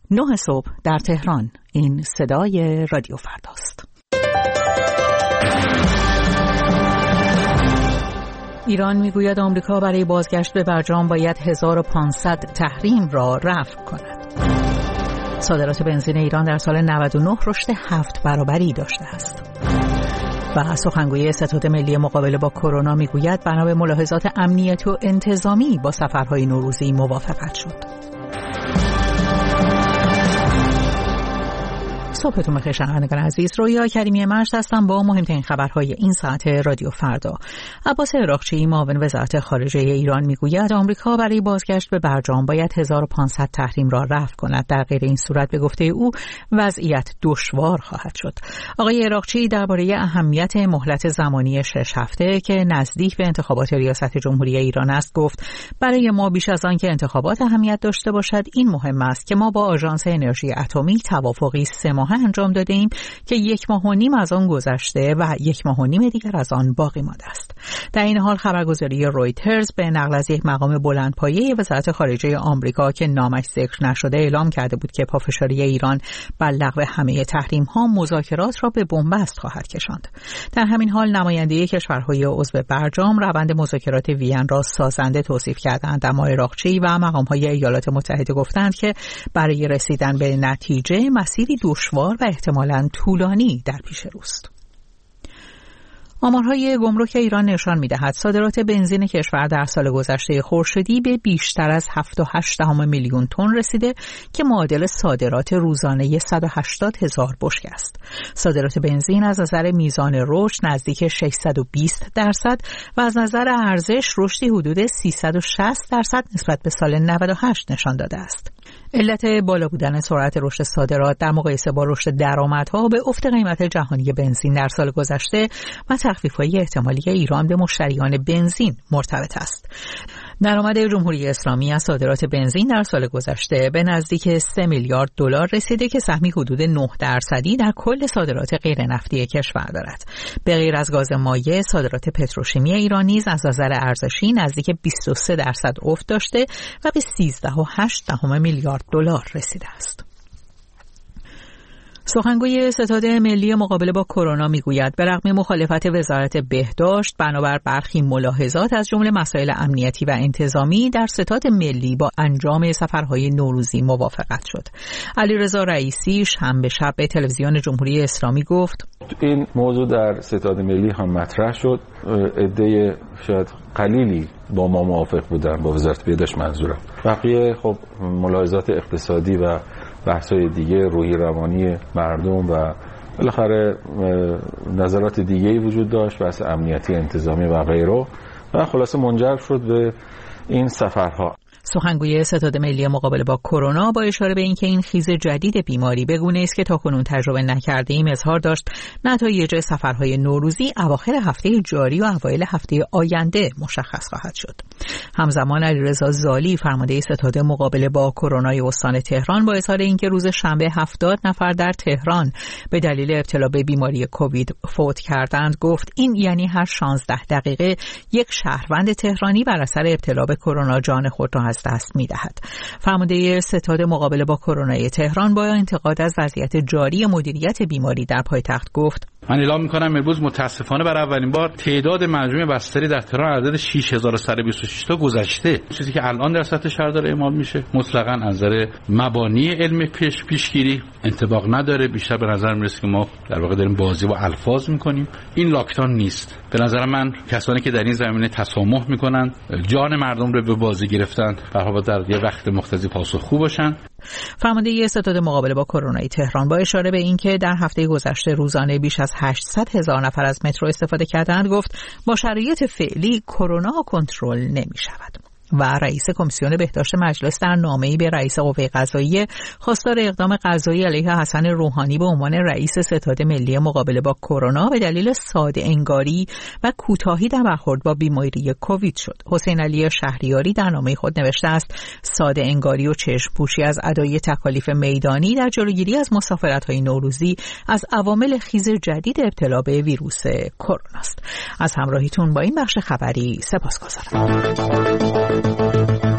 9 صبح در تهران. این صدای رادیو فرداست. ایران میگوید آمریکا برای بازگشت به برجام باید 1500 تحریم را رفع کند. صادرات بنزین ایران در سال 99 رشد 7 برابری داشته است. و سخنگوی ستاد ملی مقابله با کرونا میگوید بنا به ملاحظات امنیتی و انتظامی با سفرهای نوروزی موافقت شد. صبحتون بخیر شنوندگان عزیز، رویا کریمی مجد هستم با مهمترین خبرهای این ساعت رادیو فردا. عباس عراقچی معاون وزارت خارجه ایران میگوید آمریکا برای بازگشت به برجام باید 1500 تحریم را رفع کند. در غیر این صورت به گفته او وضعیت دشوار خواهد شد. آقای عراقچی درباره اهمیت مهلت زمانی 6 هفته که نزدیک به انتخابات ریاست جمهوری ایران است گفت برای ما بیش از آن که انتخابات اهمیت داشته باشد این مهم است که ما با آژانس انرژی اتمی توافقی 3 ماه انجام داده ایم که 1.5 ماه از آن گذشته و 1.5 ماه دیگر از آن باقی مانده است. در این حال خبرگزاری رویترز به نقل از یک مقام بلندپایه وزارت خارجه آمریکا که نامش ذکر نشده اعلام کرده بود که پافشاری ایران بر لغو همه تحریم ها مذاکرات را به بنبست خواهد کشاند. در همین حال نماینده کشورهای عضو برجام روند مذاکرات وین را سازنده توصیف کردند، اما عراقچی و مقام‌های ایالات متحده گفتند که برای رسیدن به نتیجه مسیری دشوار و احتمالاً طولانی در پیش روست. آمارهای گمرک ایران نشان می‌دهد صادرات بنزین کشور در سال گذشته خورشیدی به بیشتر از 7.8 میلیون تن رسیده که معادل صادرات روزانه 180,000 بشکه است. صادرات بنزین از نظر میزان رشد نزدیک 620% و از نظر ارزش رشدی حدود 360% نسبت به سال 98 نشان داده است. علت بالا بودن سرعت رشد صادرات در مقایسه با رشد درآمدها به افت قیمت جهانی بنزین در سال گذشته و تخفیف‌های احتمالی ایران به مشتریان بنزین مرتبط است. درآمد جمهوری اسلامی از صادرات بنزین در سال گذشته به نزدیک 3 میلیارد دلار رسیده که سهمی حدود 9% در کل صادرات غیر نفتی کشور دارد. به غیر از گاز مایع، صادرات پتروشیمی ایران نیز از نظر ارزشی نزدیک 23% افت داشته و به 13.8 میلیارد دلار رسیده است. سخنگوی ستاد ملی مقابله با کرونا میگوید به رغم مخالفت وزارت بهداشت بنابر برخی ملاحظات از جمله مسائل امنیتی و انتظامی در ستاد ملی با انجام سفرهای نوروزی موافقت شد. علیرضا رئیسی شنبه شب به تلویزیون جمهوری اسلامی گفت این موضوع در ستاد ملی هم مطرح شد. عده شاید قلیلی با ما موافق بودن، با وزارت بهداشت منظورم. بقیه خب ملاحظات اقتصادی و بحث‌های دیگه، روحی روانی مردم و بالاخره نظرات دیگه‌ای وجود داشت، بحث امنیتی انتظامی و غیره، و خلاصه منجر شد به این سفرها. سخنگوی ستاد ملی مقابله با کرونا با اشاره به اینکه این خیز جدید بیماری بگونه است که تاکنون تجربه نکرده‌ایم اظهار داشت نتایج سفرهای نوروزی اواخر هفته جاری و اوایل هفته آینده مشخص خواهد شد. همزمان علیرضا زالی فرمانده ستاد مقابله با کرونا استان تهران با اظهار اینکه روز شنبه 70 نفر در تهران به دلیل ابتلا به بیماری کووید فوت کردند گفت این یعنی هر 16 دقیقه یک شهروند تهرانی بر اثر ابتلا به کرونا جان خود را از دست می‌دهد. فرمانده ستاد مقابله با کرونا تهران با انتقاد از وضعیت جاری مدیریت بیماری در پایتخت گفت من اعلام می‌کنم امروز متاسفانه برای اولین بار تعداد مجموع بستری در تهران عدد 6126 تا گذشته. چیزی که الان در سطح شهر داره اعمال میشه مطلقاً از نظر مبانی علم پیشگیری انطباق نداره. بیشتر به نظر میرسه که ما در واقع داریم بازی با الفاظ می‌کنیم. این لاکداون نیست. به نظر من کسانی که در این زمینه تسامح می‌کنن جان مردم رو به بازی گرفتن و در یه وقت مختصی پاسخگو باشن. فرمانده ستاد مقابله با کرونا تهران با اشاره به اینکه در هفته گذشته روزانه بیش از 800,000 نفر از مترو استفاده کردند گفت با شرایط فعلی کرونا کنترل نمی‌شود. و رئیس کمیسیون بهداشت مجلس در نامه‌ای به رئیس قوه قضاییه خواستار اقدام قضایی علیه حسن روحانی به عنوان رئیس ستاد ملی مقابله با کرونا به دلیل ساده انگاری و کوتاهی در برخورد با بیماری کووید شد. حسین علی شهریاری در نامه خود نوشته است ساده انگاری و چشم پوشی از ادای تکالیف میدانی در جلوگیری از مسافرت‌های نوروزی از عوامل خیز جدید ابتلا به ویروس کرونا است. از همراهیتون با این بخش خبری سپاسگزارم.